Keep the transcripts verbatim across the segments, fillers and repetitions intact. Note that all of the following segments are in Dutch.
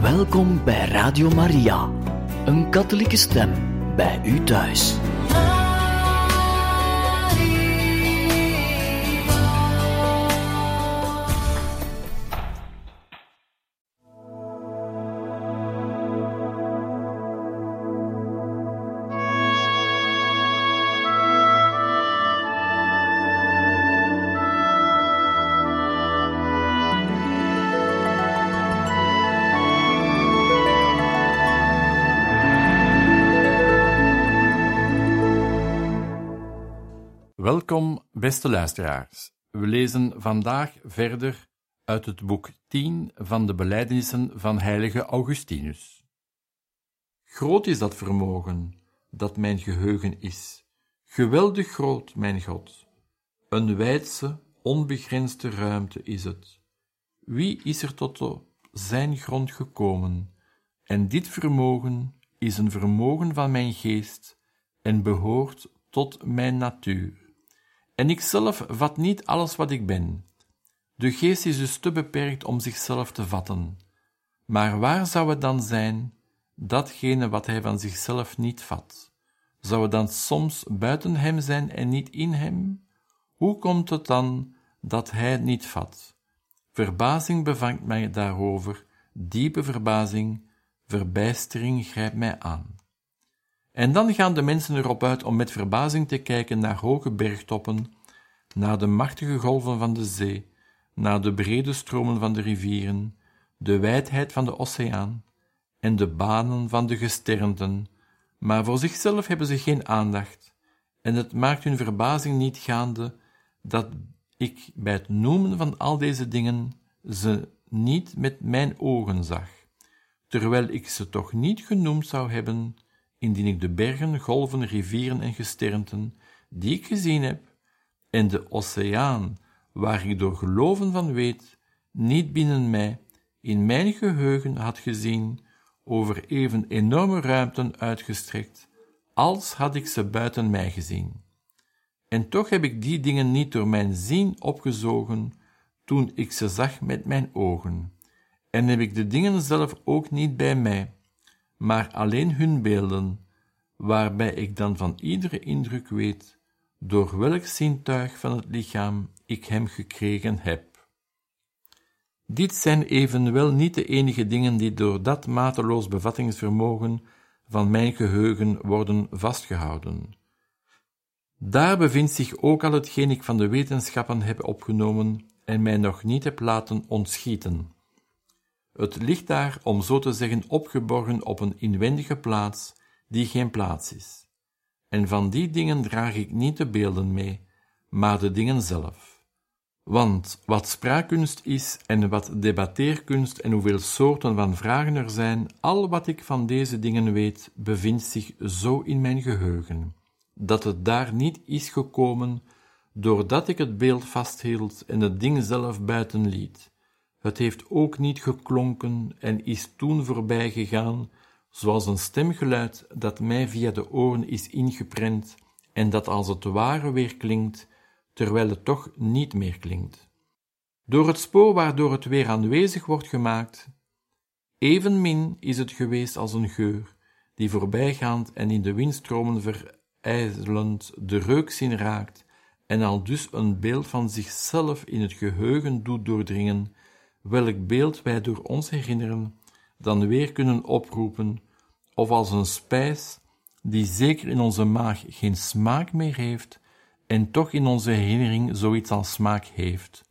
Welkom bij Radio Maria, een katholieke stem bij u thuis. Welkom, beste luisteraars. We lezen vandaag verder uit het boek tien van de Belijdenissen van heilige Augustinus. Groot is dat vermogen, dat mijn geheugen is. Geweldig groot, mijn God. Een wijdse, onbegrensde ruimte is het. Wie is er tot op zijn grond gekomen? En dit vermogen is een vermogen van mijn geest en behoort tot mijn natuur. En ikzelf vat niet alles wat ik ben. De geest is dus te beperkt om zichzelf te vatten. Maar waar zou het dan zijn, datgene wat hij van zichzelf niet vat? Zou het dan soms buiten hem zijn en niet in hem? Hoe komt het dan dat hij het niet vat? Verbazing bevangt mij daarover, diepe verbazing, verbijstering grijpt mij aan. En dan gaan de mensen erop uit om met verbazing te kijken naar hoge bergtoppen, naar de machtige golven van de zee, naar de brede stromen van de rivieren, de wijdheid van de oceaan en de banen van de gesternten, maar voor zichzelf hebben ze geen aandacht, en het maakt hun verbazing niet gaande dat ik bij het noemen van al deze dingen ze niet met mijn ogen zag, terwijl ik ze toch niet genoemd zou hebben, indien ik de bergen, golven, rivieren en gesternten, die ik gezien heb, en de oceaan, waar ik door geloven van weet, niet binnen mij, in mijn geheugen had gezien, over even enorme ruimten uitgestrekt, als had ik ze buiten mij gezien. En toch heb ik die dingen niet door mijn zien opgezogen, toen ik ze zag met mijn ogen, en heb ik de dingen zelf ook niet bij mij, maar alleen hun beelden, waarbij ik dan van iedere indruk weet, door welk zintuig van het lichaam ik hem gekregen heb. Dit zijn evenwel niet de enige dingen die door dat mateloos bevattingsvermogen van mijn geheugen worden vastgehouden. Daar bevindt zich ook al hetgeen ik van de wetenschappen heb opgenomen en mij nog niet heb laten ontschieten. Het ligt daar, om zo te zeggen, opgeborgen op een inwendige plaats, die geen plaats is. En van die dingen draag ik niet de beelden mee, maar de dingen zelf. Want wat spraakkunst is en wat debatteerkunst en hoeveel soorten van vragen er zijn, al wat ik van deze dingen weet, bevindt zich zo in mijn geheugen, dat het daar niet is gekomen, doordat ik het beeld vasthield en het ding zelf buiten liet. Het heeft ook niet geklonken en is toen voorbij gegaan, zoals een stemgeluid dat mij via de oren is ingeprent en dat als het ware weer klinkt, terwijl het toch niet meer klinkt. Door het spoor waardoor het weer aanwezig wordt gemaakt, evenmin is het geweest als een geur, die voorbijgaand en in de windstromen verijzelend de reukzin raakt en al dus een beeld van zichzelf in het geheugen doet doordringen, welk beeld wij door ons herinneren, dan weer kunnen oproepen, of als een spijs, die zeker in onze maag geen smaak meer heeft, en toch in onze herinnering zoiets als smaak heeft.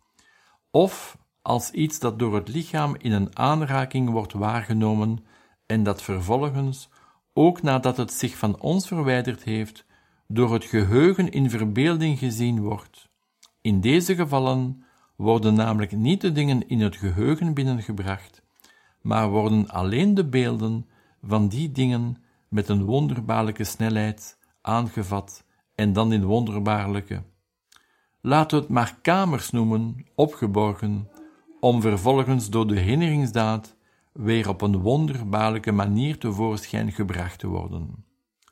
Of als iets dat door het lichaam in een aanraking wordt waargenomen, en dat vervolgens, ook nadat het zich van ons verwijderd heeft, door het geheugen in verbeelding gezien wordt. In deze gevallen worden namelijk niet de dingen in het geheugen binnengebracht, maar worden alleen de beelden van die dingen met een wonderbaarlijke snelheid aangevat en dan in wonderbaarlijke, laten we het maar kamers noemen, opgeborgen, om vervolgens door de herinneringsdaad weer op een wonderbaarlijke manier tevoorschijn gebracht te worden.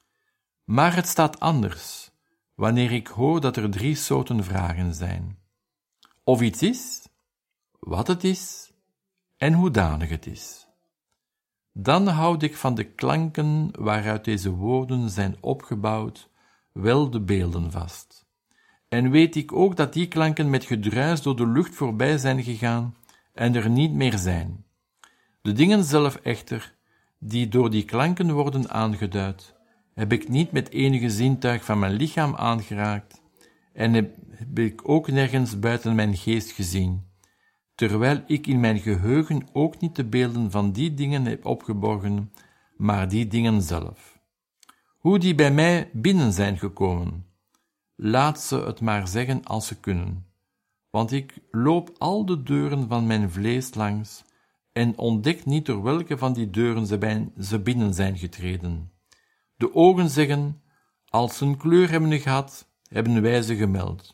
Maar het staat anders, wanneer ik hoor dat er drie soorten vragen zijn. Of iets is, wat het is en hoedanig het is. dan houd ik van de klanken waaruit deze woorden zijn opgebouwd, wel de beelden vast. En weet ik ook dat die klanken met gedruis door de lucht voorbij zijn gegaan en er niet meer zijn. De dingen zelf echter, die door die klanken worden aangeduid, heb ik niet met enige zintuig van mijn lichaam aangeraakt en heb, heb ik ook nergens buiten mijn geest gezien, terwijl ik in mijn geheugen ook niet de beelden van die dingen heb opgeborgen, maar die dingen zelf. Hoe die bij mij binnen zijn gekomen, laat ze het maar zeggen als ze kunnen, want ik loop al de deuren van mijn vlees langs en ontdek niet door welke van die deuren ze, bij, ze binnen zijn getreden. De ogen zeggen, als ze een kleur hebben gehad, hebben wij ze gemeld.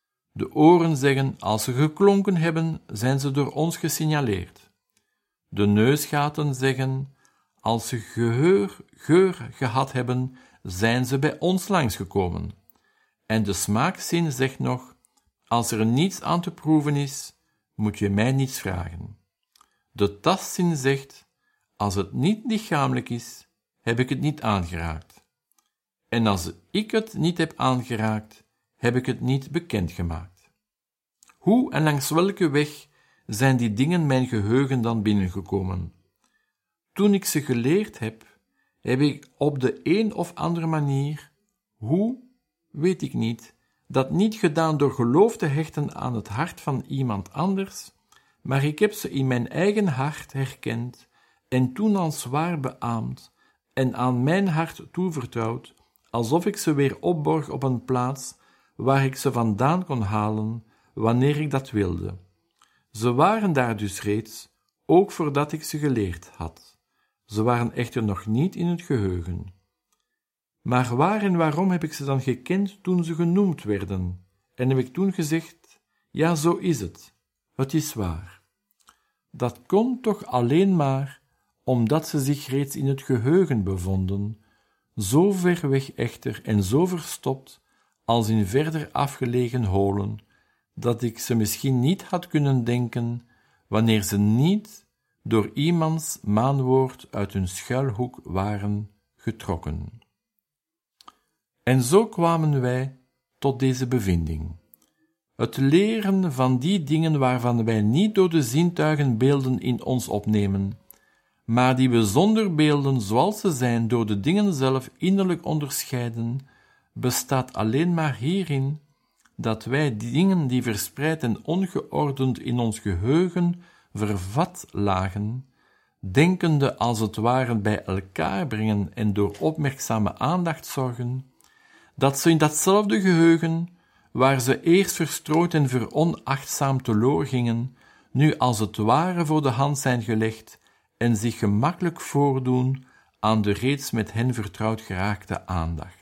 De oren zeggen, als ze geklonken hebben, zijn ze door ons gesignaleerd. De neusgaten zeggen, als ze geur, geur gehad hebben, zijn ze bij ons langsgekomen. En de smaakzin zegt nog, als er niets aan te proeven is, moet je mij niets vragen. De tastzin zegt, als het niet lichamelijk is, heb ik het niet aangeraakt. En als ik het niet heb aangeraakt, heb ik het niet bekendgemaakt. Hoe en langs welke weg zijn die dingen mijn geheugen dan binnengekomen? Toen ik ze geleerd heb, heb ik op de een of andere manier, hoe, weet ik niet, dat niet gedaan door geloof te hechten aan het hart van iemand anders, maar ik heb ze in mijn eigen hart herkend en toen als waar beaamd en aan mijn hart toevertrouwd, alsof ik ze weer opborg op een plaats waar ik ze vandaan kon halen, wanneer ik dat wilde. Ze waren daar dus reeds, ook voordat ik ze geleerd had. Ze waren echter nog niet in het geheugen. Maar waar en waarom heb ik ze dan gekend toen ze genoemd werden? En heb ik toen gezegd, ja, zo is het. Het is waar. Dat kon toch alleen maar omdat ze zich reeds in het geheugen bevonden, zo ver weg echter en zo verstopt als in verder afgelegen holen, dat ik ze misschien niet had kunnen denken, wanneer ze niet door iemands maanwoord uit hun schuilhoek waren getrokken. En zo kwamen wij tot deze bevinding. Het leren van die dingen waarvan wij niet door de zintuigen beelden in ons opnemen, maar die we zonder beelden zoals ze zijn door de dingen zelf innerlijk onderscheiden, bestaat alleen maar hierin dat wij die dingen die verspreid en ongeordend in ons geheugen vervat lagen, denkende als het ware bij elkaar brengen en door opmerkzame aandacht zorgen, dat ze in datzelfde geheugen, waar ze eerst verstrooid en veronachtzaam teloor gingen, nu als het ware voor de hand zijn gelegd en zich gemakkelijk voordoen aan de reeds met hen vertrouwd geraakte aandacht.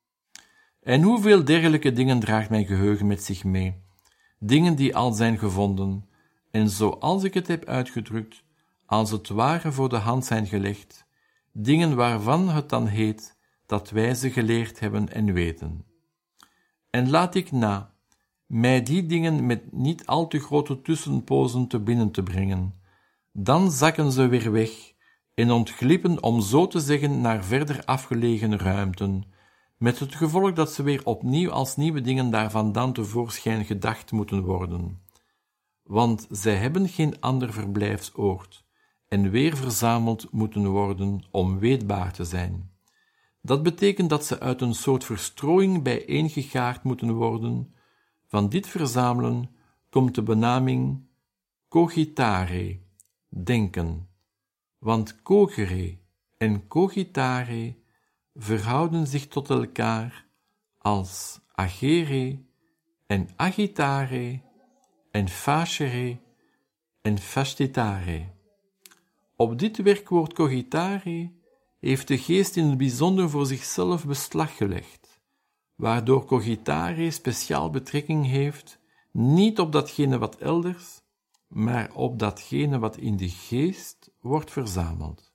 En hoeveel dergelijke dingen draagt mijn geheugen met zich mee, dingen die al zijn gevonden, en zoals ik het heb uitgedrukt, als het ware voor de hand zijn gelegd, dingen waarvan het dan heet dat wij ze geleerd hebben en weten. En laat ik na, mij die dingen met niet al te grote tussenpozen te binnen te brengen, dan zakken ze weer weg en ontglippen, om zo te zeggen, naar verder afgelegen ruimten, met het gevolg dat ze weer opnieuw als nieuwe dingen daar vandaan tevoorschijn gedacht moeten worden. Want zij hebben geen ander verblijfsoord en weer verzameld moeten worden om weetbaar te zijn. Dat betekent dat ze uit een soort verstrooiing bijeengegaard moeten worden. Van dit verzamelen komt de benaming cogitare, denken, want cogere en cogitare verhouden zich tot elkaar als agere en agitare en facere en facitare. Op dit werkwoord cogitare heeft de geest in het bijzonder voor zichzelf beslag gelegd, waardoor cogitare speciaal betrekking heeft, niet op datgene wat elders, maar op datgene wat in de geest wordt verzameld.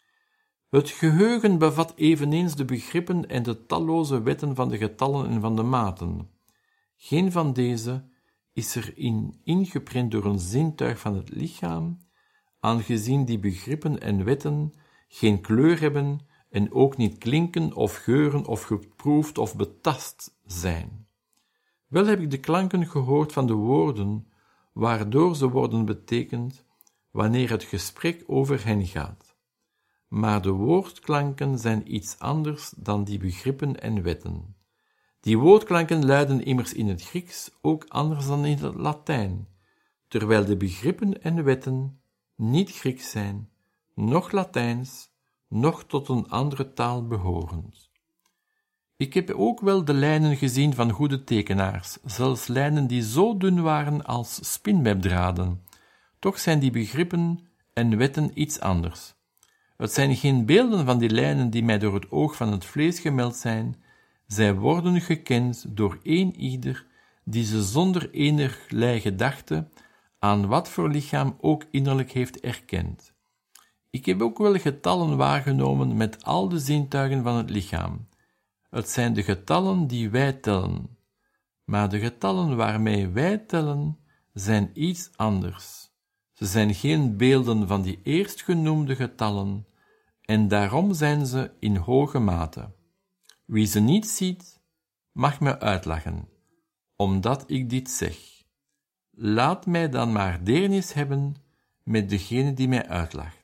Het geheugen bevat eveneens de begrippen en de talloze wetten van de getallen en van de maten. Geen van deze is erin ingeprent door een zintuig van het lichaam, aangezien die begrippen en wetten geen kleur hebben en ook niet klinken of geuren of geproefd of betast zijn. Wel heb ik de klanken gehoord van de woorden, waardoor ze worden betekend wanneer het gesprek over hen gaat. Maar de woordklanken zijn iets anders dan die begrippen en wetten. Die woordklanken luiden immers in het Grieks ook anders dan in het Latijn, terwijl de begrippen en wetten niet Grieks zijn, noch Latijns, noch tot een andere taal behorend. Ik heb ook wel de lijnen gezien van goede tekenaars, zelfs lijnen die zo dun waren als spinwebdraden. Toch zijn die begrippen en wetten iets anders. Het zijn geen beelden van die lijnen die mij door het oog van het vlees gemeld zijn, zij worden gekend door een ieder die ze zonder enigerlei gedachte aan wat voor lichaam ook innerlijk heeft erkend. Ik heb ook wel getallen waargenomen met al de zintuigen van het lichaam. Het zijn de getallen die wij tellen, maar de getallen waarmee wij tellen zijn iets anders. Ze zijn geen beelden van die eerstgenoemde getallen, en daarom zijn ze in hoge mate. Wie ze niet ziet, mag me uitlachen, omdat ik dit zeg. Laat mij dan maar deernis hebben met degene die mij uitlacht.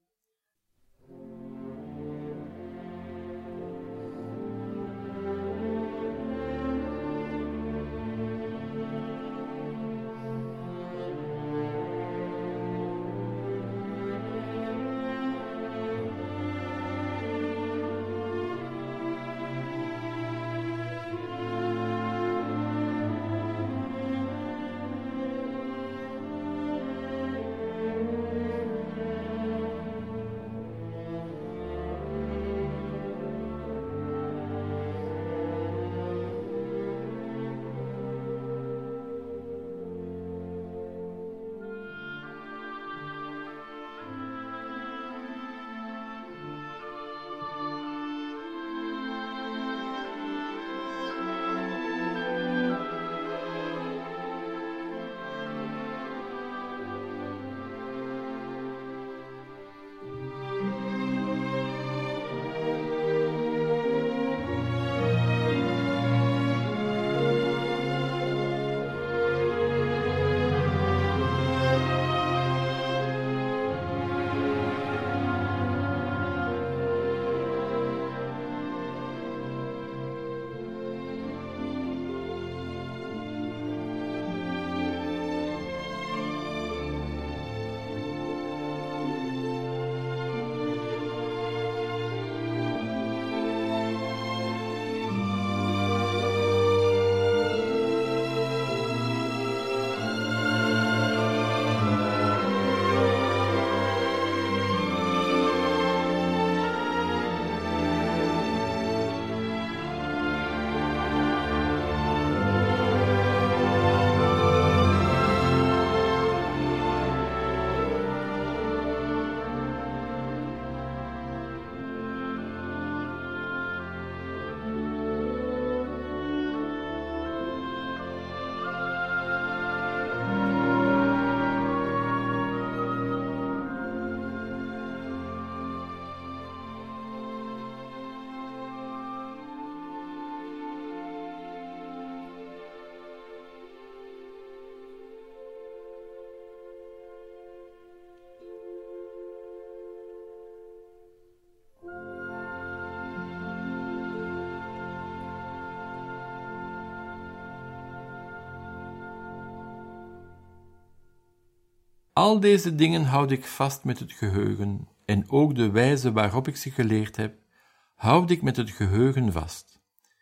Al deze dingen houd ik vast met het geheugen, en ook de wijze waarop ik ze geleerd heb, houd ik met het geheugen vast.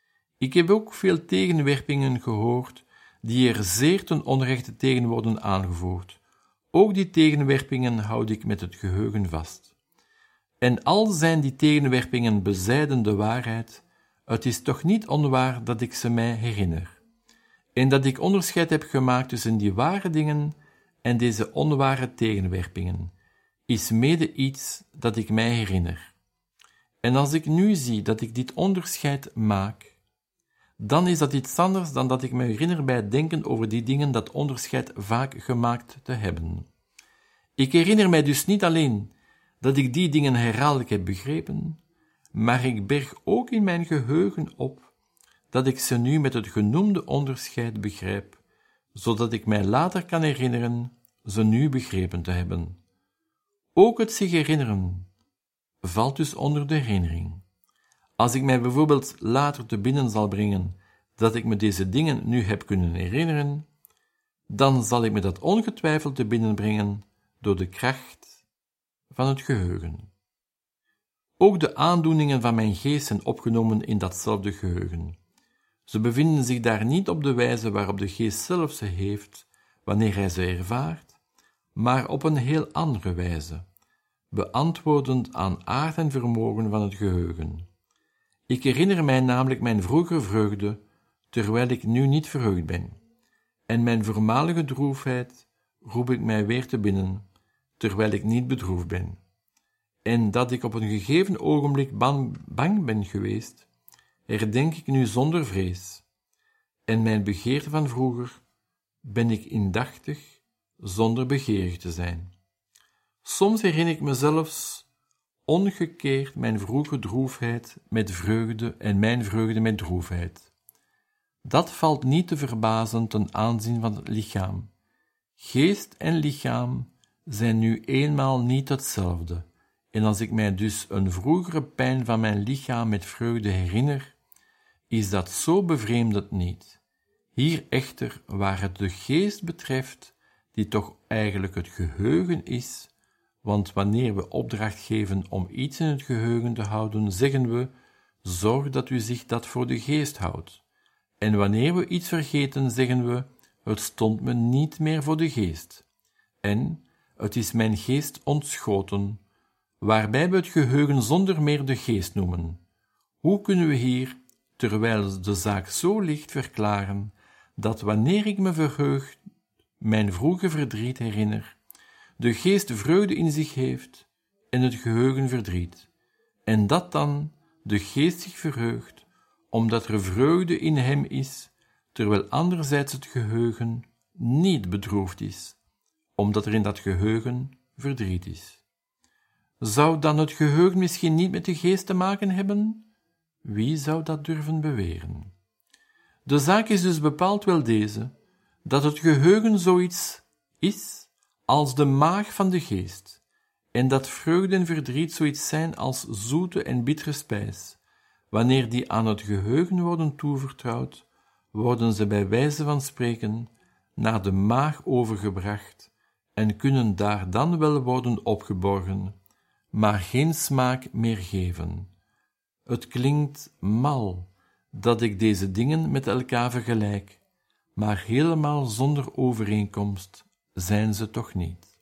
Ik heb ook veel tegenwerpingen gehoord, die er zeer ten onrechte tegen worden aangevoerd. Ook die tegenwerpingen houd ik met het geheugen vast. En al zijn die tegenwerpingen bezijden de waarheid, het is toch niet onwaar dat ik ze mij herinner. En dat ik onderscheid heb gemaakt tussen die ware dingen en deze onware tegenwerpingen, is mede iets dat ik mij herinner. En als ik nu zie dat ik dit onderscheid maak, dan is dat iets anders dan dat ik me herinner bij het denken over die dingen dat onderscheid vaak gemaakt te hebben. Ik herinner mij dus niet alleen dat ik die dingen herhaaldelijk heb begrepen, maar ik berg ook in mijn geheugen op dat ik ze nu met het genoemde onderscheid begrijp, zodat ik mij later kan herinneren ze nu begrepen te hebben. Ook het zich herinneren valt dus onder de herinnering. Als ik mij bijvoorbeeld later te binnen zal brengen dat ik me deze dingen nu heb kunnen herinneren, dan zal ik me dat ongetwijfeld te binnen brengen door de kracht van het geheugen. Ook de aandoeningen van mijn geest zijn opgenomen in datzelfde geheugen. Ze bevinden zich daar niet op de wijze waarop de geest zelf ze heeft, wanneer hij ze ervaart, maar op een heel andere wijze, beantwoordend aan aard en vermogen van het geheugen. Ik herinner mij namelijk mijn vroegere vreugde, terwijl ik nu niet verheugd ben, en mijn voormalige droefheid roep ik mij weer te binnen, terwijl ik niet bedroefd ben. En dat ik op een gegeven ogenblik bang, bang ben geweest, herdenk ik nu zonder vrees, en mijn begeerte van vroeger ben ik indachtig zonder begeerig te zijn. Soms herinner ik me zelfs omgekeerd mijn vroege droefheid met vreugde en mijn vreugde met droefheid. Dat valt niet te verbazen ten aanzien van het lichaam. Geest en lichaam zijn nu eenmaal niet hetzelfde, en als ik mij dus een vroegere pijn van mijn lichaam met vreugde herinner, is dat zo bevreemdend niet. Hier echter, waar het de geest betreft, die toch eigenlijk het geheugen is, want wanneer we opdracht geven om iets in het geheugen te houden, zeggen we, zorg dat u zich dat voor de geest houdt. En wanneer we iets vergeten, zeggen we, het stond me niet meer voor de geest. En, het is mijn geest ontschoten, waarbij we het geheugen zonder meer de geest noemen. Hoe kunnen we hier, terwijl de zaak zo ligt, verklaren, dat wanneer ik me verheug, mijn vroege verdriet herinner, de geest vreugde in zich heeft en het geheugen verdriet, en dat dan de geest zich verheugt, omdat er vreugde in hem is, terwijl anderzijds het geheugen niet bedroefd is, omdat er in dat geheugen verdriet is. Zou dan het geheugen misschien niet met de geest te maken hebben? Wie zou dat durven beweren? De zaak is dus bepaald wel deze, dat het geheugen zoiets is als de maag van de geest, en dat vreugde en verdriet zoiets zijn als zoete en bittere spijs. Wanneer die aan het geheugen worden toevertrouwd, worden ze bij wijze van spreken naar de maag overgebracht en kunnen daar dan wel worden opgeborgen, maar geen smaak meer geven. Het klinkt mal dat ik deze dingen met elkaar vergelijk, maar helemaal zonder overeenkomst zijn ze toch niet.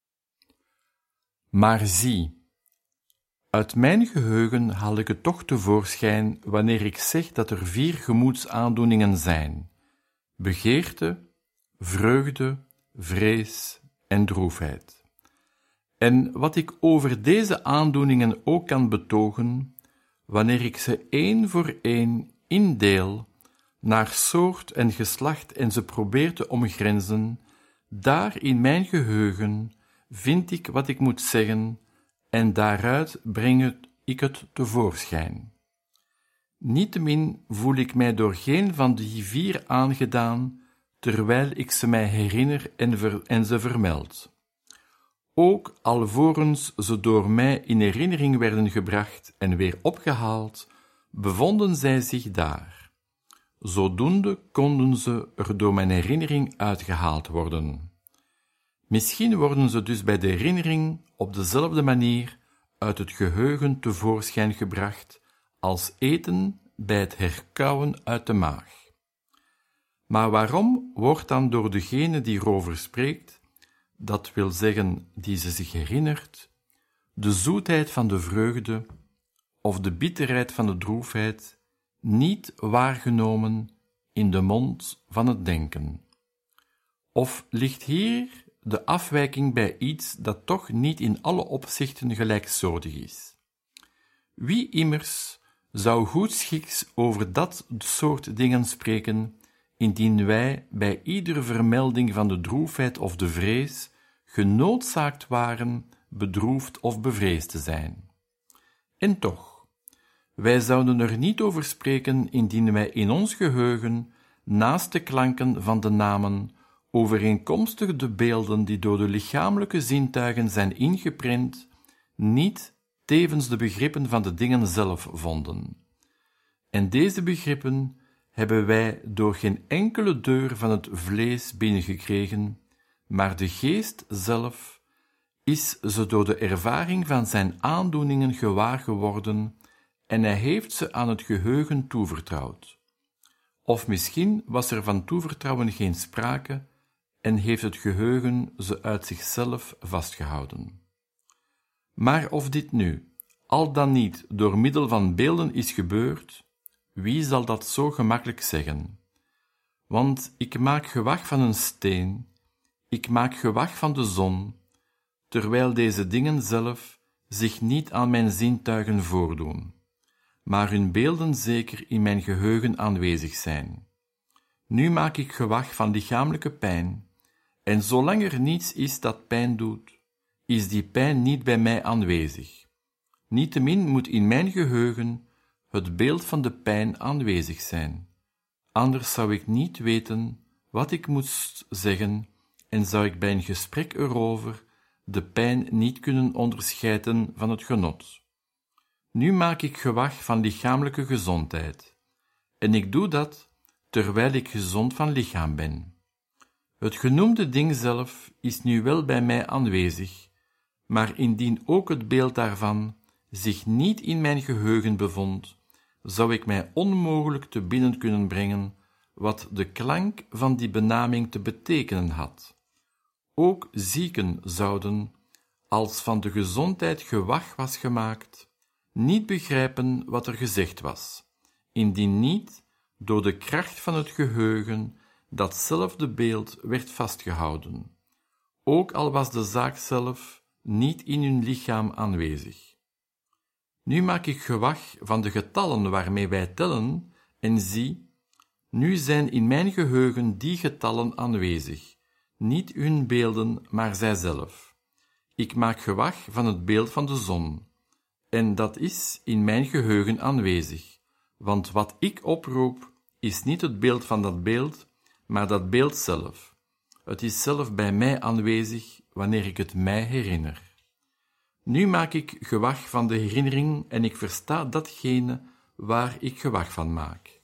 Maar zie, uit mijn geheugen haal ik het toch tevoorschijn wanneer ik zeg dat er vier gemoedsaandoeningen zijn: begeerte, vreugde, vrees en droefheid. En wat ik over deze aandoeningen ook kan betogen, wanneer ik ze één voor één indeel, naar soort en geslacht en ze probeer te omgrenzen, daar in mijn geheugen vind ik wat ik moet zeggen en daaruit breng ik het tevoorschijn. Niettemin voel ik mij door geen van die vier aangedaan, terwijl ik ze mij herinner en, ver, en ze vermeld. Ook alvorens ze door mij in herinnering werden gebracht en weer opgehaald, bevonden zij zich daar. Zodoende konden ze er door mijn herinnering uitgehaald worden. Misschien worden ze dus bij de herinnering op dezelfde manier uit het geheugen tevoorschijn gebracht als eten bij het herkauwen uit de maag. Maar waarom wordt dan door degene die erover spreekt, dat wil zeggen die ze zich herinnert, de zoetheid van de vreugde of de bitterheid van de droefheid niet waargenomen in de mond van het denken? Of ligt hier de afwijking bij iets dat toch niet in alle opzichten gelijksoortig is? Wie immers zou goedschiks over dat soort dingen spreken, indien wij bij iedere vermelding van de droefheid of de vrees genoodzaakt waren bedroefd of bevreesd te zijn. En toch, wij zouden er niet over spreken indien wij in ons geheugen, naast de klanken van de namen, overeenkomstig de beelden die door de lichamelijke zintuigen zijn ingeprent, niet tevens de begrippen van de dingen zelf vonden. En deze begrippen hebben wij door geen enkele deur van het vlees binnengekregen, maar de geest zelf is ze door de ervaring van zijn aandoeningen gewaar geworden en hij heeft ze aan het geheugen toevertrouwd. Of misschien was er van toevertrouwen geen sprake en heeft het geheugen ze uit zichzelf vastgehouden. Maar of dit nu, al dan niet door middel van beelden is gebeurd, wie zal dat zo gemakkelijk zeggen? Want ik maak gewag van een steen, ik maak gewag van de zon, terwijl deze dingen zelf zich niet aan mijn zintuigen voordoen, maar hun beelden zeker in mijn geheugen aanwezig zijn. Nu maak ik gewag van lichamelijke pijn, en zolang er niets is dat pijn doet, is die pijn niet bij mij aanwezig. Niettemin moet in mijn geheugen het beeld van de pijn aanwezig zijn, anders zou ik niet weten wat ik moest zeggen en zou ik bij een gesprek erover de pijn niet kunnen onderscheiden van het genot. Nu maak ik gewag van lichamelijke gezondheid, en ik doe dat terwijl ik gezond van lichaam ben. Het genoemde ding zelf is nu wel bij mij aanwezig, maar indien ook het beeld daarvan zich niet in mijn geheugen bevond, zou ik mij onmogelijk te binnen kunnen brengen wat de klank van die benaming te betekenen had. Ook zieken zouden, als van de gezondheid gewag was gemaakt, niet begrijpen wat er gezegd was, indien niet door de kracht van het geheugen datzelfde beeld werd vastgehouden, ook al was de zaak zelf niet in hun lichaam aanwezig. Nu maak ik gewag van de getallen waarmee wij tellen, en zie, nu zijn in mijn geheugen die getallen aanwezig, niet hun beelden, maar zijzelf. Ik maak gewag van het beeld van de zon, en dat is in mijn geheugen aanwezig, want wat ik oproep, is niet het beeld van dat beeld, maar dat beeld zelf. Het is zelf bij mij aanwezig wanneer ik het mij herinner. Nu maak ik gewag van de herinnering en ik versta datgene waar ik gewag van maak.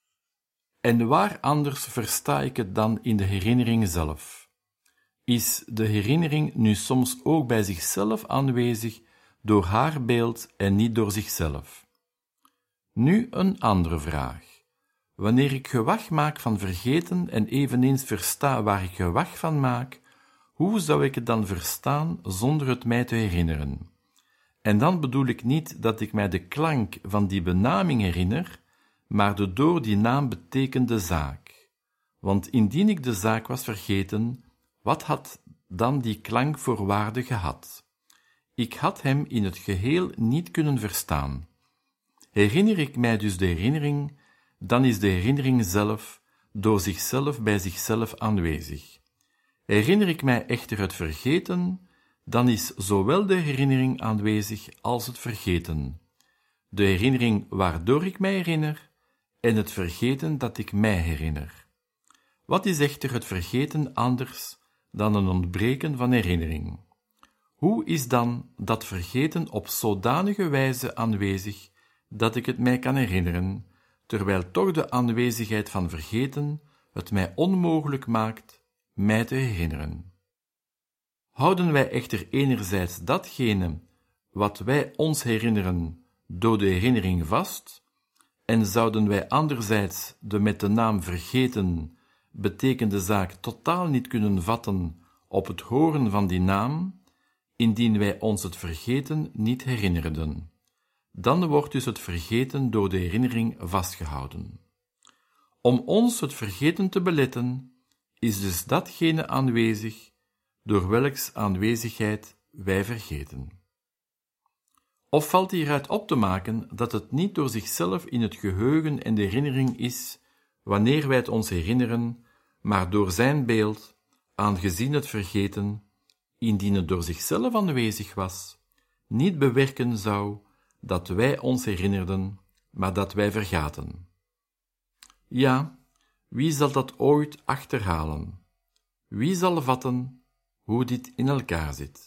En waar anders versta ik het dan in de herinnering zelf? Is de herinnering nu soms ook bij zichzelf aanwezig door haar beeld en niet door zichzelf? Nu een andere vraag. Wanneer ik gewag maak van vergeten en eveneens versta waar ik gewag van maak, hoe zou ik het dan verstaan zonder het mij te herinneren? En dan bedoel ik niet dat ik mij de klank van die benaming herinner, maar de door die naam betekende zaak. Want indien ik de zaak was vergeten, wat had dan die klank voor waarde gehad? Ik had hem in het geheel niet kunnen verstaan. Herinner ik mij dus de herinnering, dan is de herinnering zelf door zichzelf bij zichzelf aanwezig. Herinner ik mij echter het vergeten, dan is zowel de herinnering aanwezig als het vergeten. De herinnering waardoor ik mij herinner en het vergeten dat ik mij herinner. Wat is echter het vergeten anders dan een ontbreken van herinnering? Hoe is dan dat vergeten op zodanige wijze aanwezig dat ik het mij kan herinneren, terwijl toch de aanwezigheid van vergeten het mij onmogelijk maakt mij te herinneren? Houden wij echter enerzijds datgene wat wij ons herinneren door de herinnering vast, en zouden wij anderzijds de met de naam vergeten betekende zaak totaal niet kunnen vatten op het horen van die naam, indien wij ons het vergeten niet herinnerden. Dan wordt dus het vergeten door de herinnering vastgehouden. Om ons het vergeten te beletten, is dus datgene aanwezig door welks aanwezigheid wij vergeten. Of valt hieruit op te maken dat het niet door zichzelf in het geheugen en de herinnering is, wanneer wij het ons herinneren, maar door zijn beeld, aangezien het vergeten, indien het door zichzelf aanwezig was, niet bewerken zou dat wij ons herinnerden, maar dat wij vergaten. Ja, wie zal dat ooit achterhalen? Wie zal vatten hoe dit in elkaar zit?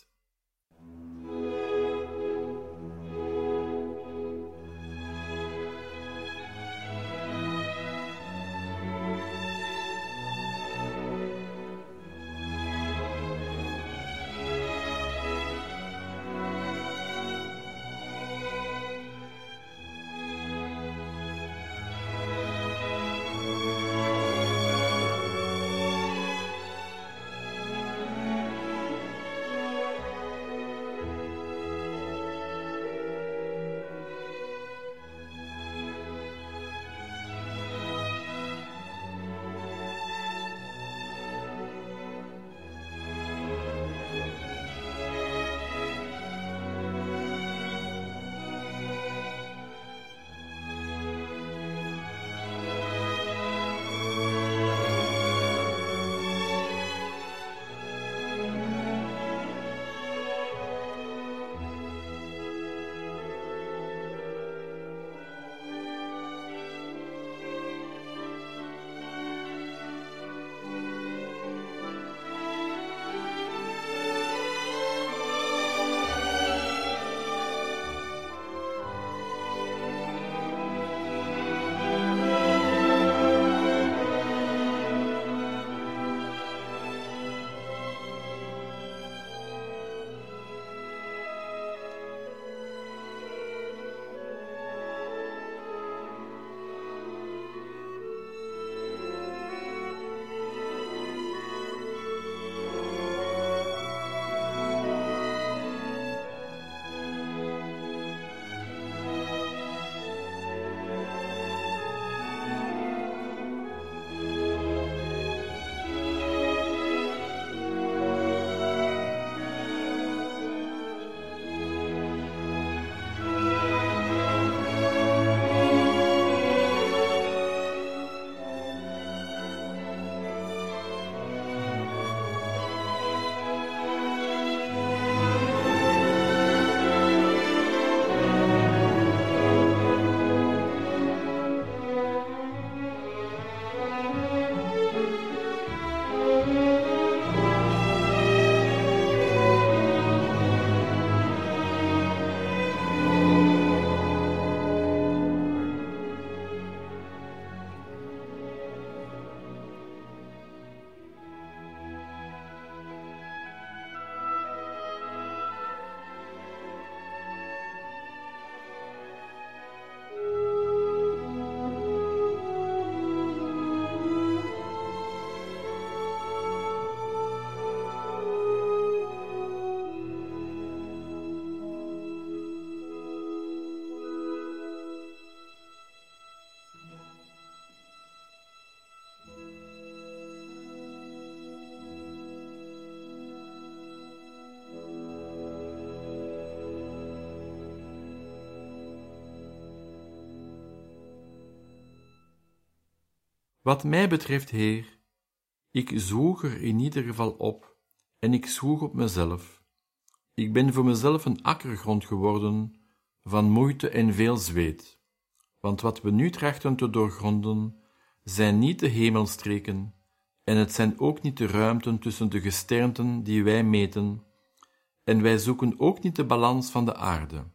Wat mij betreft, Heer, ik zwoeg er in ieder geval op, en ik zwoeg op mezelf. Ik ben voor mezelf een akkergrond geworden van moeite en veel zweet, want wat we nu trachten te doorgronden, zijn niet de hemelstreken, en het zijn ook niet de ruimten tussen de gesternten die wij meten, en wij zoeken ook niet de balans van de aarde.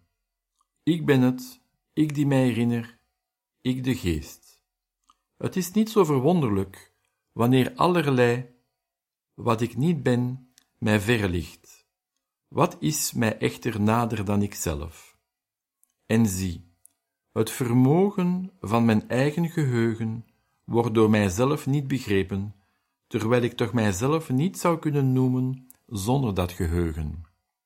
Ik ben het, ik die mij herinner, ik de geest. Het is niet zo verwonderlijk wanneer allerlei, wat ik niet ben, mij verre ligt. Wat is mij echter nader dan ikzelf? En zie, het vermogen van mijn eigen geheugen wordt door mijzelf niet begrepen, terwijl ik toch mijzelf niet zou kunnen noemen zonder dat geheugen.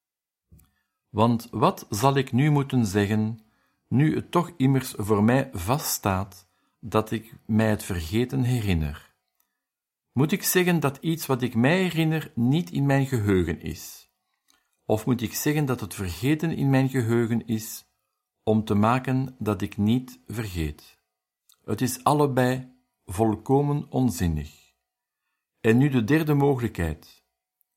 Want wat zal ik nu moeten zeggen, nu het toch immers voor mij vaststaat dat ik mij het vergeten herinner? Moet ik zeggen dat iets wat ik mij herinner niet in mijn geheugen is? Of moet ik zeggen dat het vergeten in mijn geheugen is, om te maken dat ik niet vergeet? Het is allebei volkomen onzinnig. En nu de derde mogelijkheid.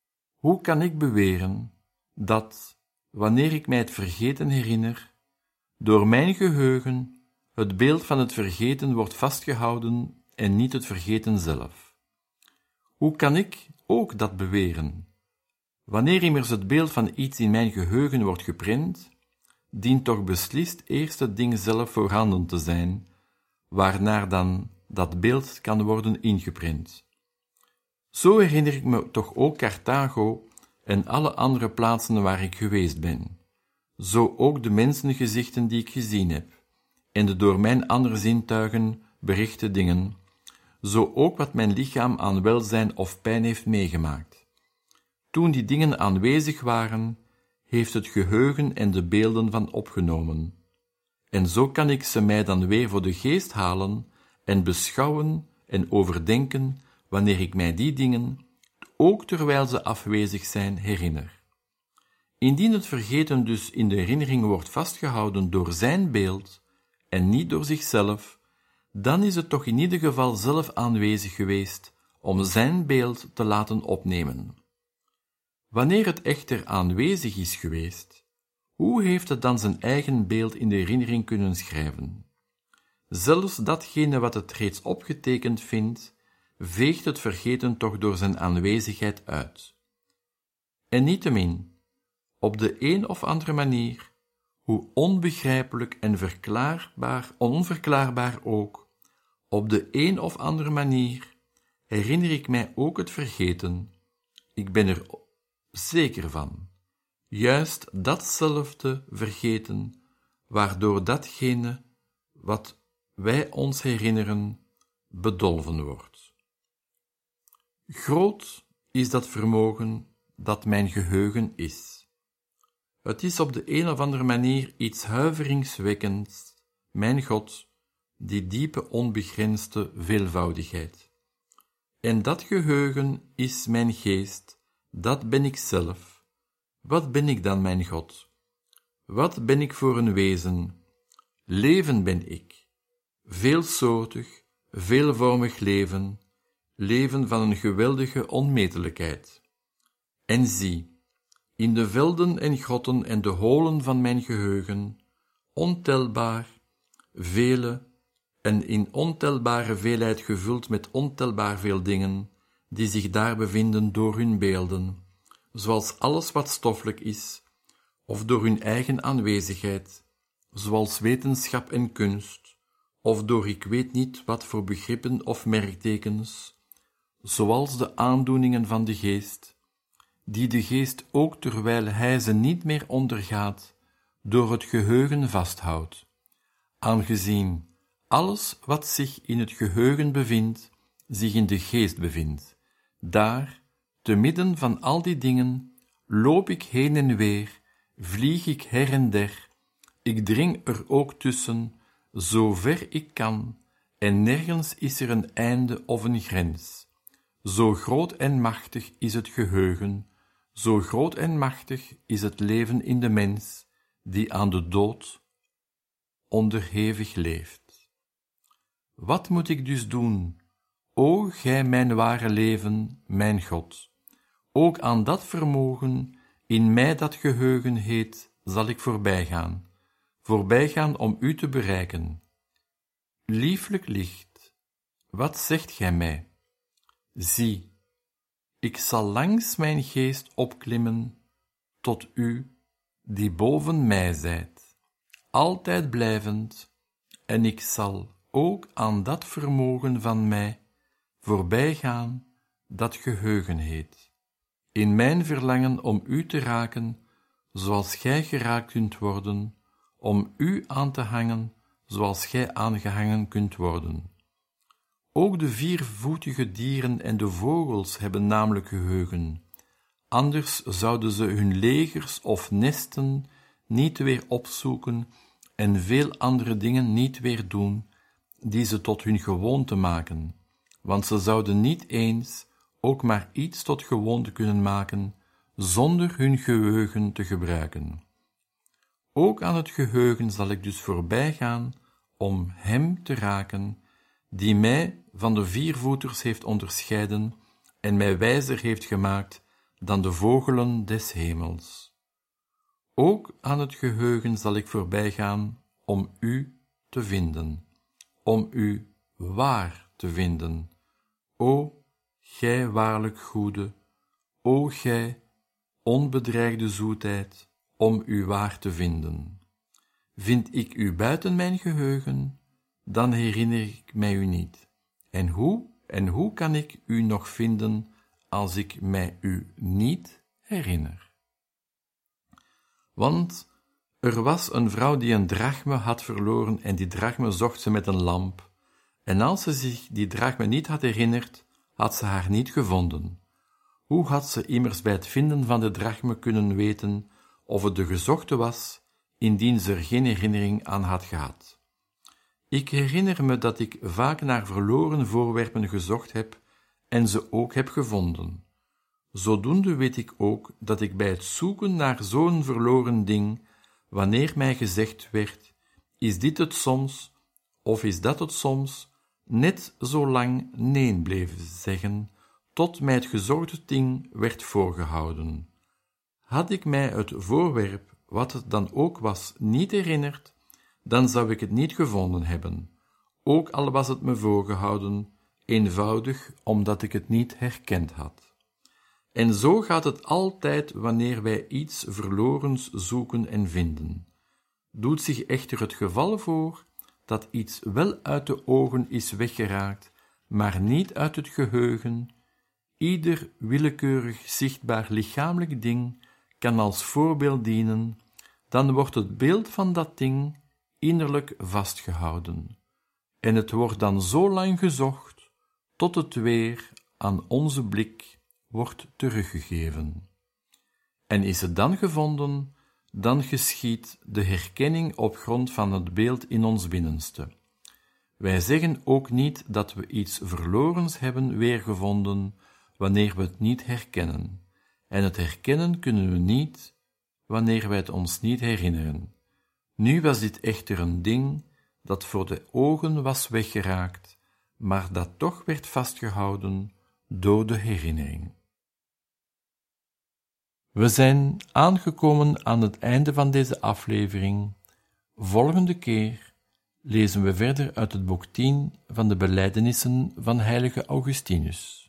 Hoe kan ik beweren dat, wanneer ik mij het vergeten herinner, door mijn geheugen het beeld van het vergeten wordt vastgehouden en niet het vergeten zelf? Hoe kan ik ook dat beweren? Wanneer immers het beeld van iets in mijn geheugen wordt geprint, dient toch beslist eerst het ding zelf voorhanden te zijn, waarnaar dan dat beeld kan worden ingeprint. Zo herinner ik me toch ook Carthago en alle andere plaatsen waar ik geweest ben, zo ook de mensengezichten die ik gezien heb, en de door mijn andere zintuigen berichte dingen, zo ook wat mijn lichaam aan welzijn of pijn heeft meegemaakt. Toen die dingen aanwezig waren, heeft het geheugen en de beelden van opgenomen. En zo kan ik ze mij dan weer voor de geest halen en beschouwen en overdenken wanneer ik mij die dingen, ook terwijl ze afwezig zijn, herinner. Indien het vergeten dus in de herinnering wordt vastgehouden door zijn beeld en niet door zichzelf, dan is het toch in ieder geval zelf aanwezig geweest om zijn beeld te laten opnemen. Wanneer het echter aanwezig is geweest, hoe heeft het dan zijn eigen beeld in de herinnering kunnen schrijven? Zelfs datgene wat het reeds opgetekend vindt, veegt het vergeten toch door zijn aanwezigheid uit. En niettemin, op de een of andere manier, hoe onbegrijpelijk en verklaarbaar, onverklaarbaar ook, op de een of andere manier herinner ik mij ook het vergeten. Ik ben er zeker van, juist datzelfde vergeten, waardoor datgene wat wij ons herinneren bedolven wordt. Groot is dat vermogen dat mijn geheugen is. Het is op de een of andere manier iets huiveringswekkends, mijn God, die diepe onbegrensde veelvoudigheid. En dat geheugen is mijn geest, dat ben ik zelf. Wat ben ik dan, mijn God? Wat ben ik voor een wezen? Leven ben ik. Veelsoortig, veelvormig leven, leven van een geweldige onmetelijkheid. En zie, in de velden en grotten en de holen van mijn geheugen, ontelbaar, vele, en in ontelbare veelheid gevuld met ontelbaar veel dingen, die zich daar bevinden door hun beelden, zoals alles wat stoffelijk is, of door hun eigen aanwezigheid, zoals wetenschap en kunst, of door ik weet niet wat voor begrippen of merktekens, zoals de aandoeningen van de geest, die de geest ook terwijl hij ze niet meer ondergaat, door het geheugen vasthoudt, aangezien alles wat zich in het geheugen bevindt, zich in de geest bevindt. Daar, te midden van al die dingen, loop ik heen en weer, vlieg ik her en der, ik dring er ook tussen, zo ver ik kan, en nergens is er een einde of een grens. Zo groot en machtig is het geheugen, zo groot en machtig is het leven in de mens, die aan de dood onderhevig leeft. Wat moet ik dus doen, o gij mijn ware leven, mijn God? Ook aan dat vermogen, in mij dat geheugen heet, zal ik voorbijgaan, voorbijgaan om u te bereiken. Lieflijk licht, wat zegt gij mij? Zie, ik zal langs mijn geest opklimmen tot u, die boven mij zijt, altijd blijvend, en ik zal ook aan dat vermogen van mij voorbijgaan dat geheugen heet, in mijn verlangen om u te raken, zoals gij geraakt kunt worden, om u aan te hangen, zoals gij aangehangen kunt worden. Ook de viervoetige dieren en de vogels hebben namelijk geheugen, anders zouden ze hun legers of nesten niet weer opzoeken en veel andere dingen niet weer doen, die ze tot hun gewoonte maken, want ze zouden niet eens ook maar iets tot gewoonte kunnen maken, zonder hun geheugen te gebruiken. Ook aan het geheugen zal ik dus voorbijgaan om hem te raken, die mij van de viervoeters heeft onderscheiden en mij wijzer heeft gemaakt dan de vogelen des hemels. Ook aan het geheugen zal ik voorbijgaan om u te vinden, om u waar te vinden. O, gij waarlijk goede, o gij onbedreigde zoetheid, om u waar te vinden. Vind ik u buiten mijn geheugen, dan herinner ik mij u niet. En hoe, en hoe kan ik u nog vinden, als ik mij u niet herinner? Want er was een vrouw die een drachme had verloren, en die drachme zocht ze met een lamp. En als ze zich die drachme niet had herinnerd, had ze haar niet gevonden. Hoe had ze immers bij het vinden van de drachme kunnen weten of het de gezochte was, indien ze er geen herinnering aan had gehad? Ik herinner me dat ik vaak naar verloren voorwerpen gezocht heb en ze ook heb gevonden. Zodoende weet ik ook dat ik bij het zoeken naar zo'n verloren ding, wanneer mij gezegd werd, is dit het soms, of is dat het soms, net zo lang nee bleef zeggen, tot mij het gezochte ding werd voorgehouden. Had ik mij het voorwerp, wat het dan ook was, niet herinnerd, dan zou ik het niet gevonden hebben, ook al was het me voorgehouden, eenvoudig omdat ik het niet herkend had. En zo gaat het altijd wanneer wij iets verlorens zoeken en vinden. Doet zich echter het geval voor dat iets wel uit de ogen is weggeraakt, maar niet uit het geheugen, ieder willekeurig zichtbaar lichamelijk ding kan als voorbeeld dienen, dan wordt het beeld van dat ding innerlijk vastgehouden. En het wordt dan zo lang gezocht, tot het weer aan onze blik wordt teruggegeven. En is het dan gevonden, dan geschiedt de herkenning op grond van het beeld in ons binnenste. Wij zeggen ook niet dat we iets verlorens hebben weergevonden, wanneer we het niet herkennen. En het herkennen kunnen we niet, wanneer wij het ons niet herinneren. Nu was dit echter een ding dat voor de ogen was weggeraakt, maar dat toch werd vastgehouden door de herinnering. We zijn aangekomen aan het einde van deze aflevering. Volgende keer lezen we verder uit het boek tien van de Belijdenissen van heilige Augustinus.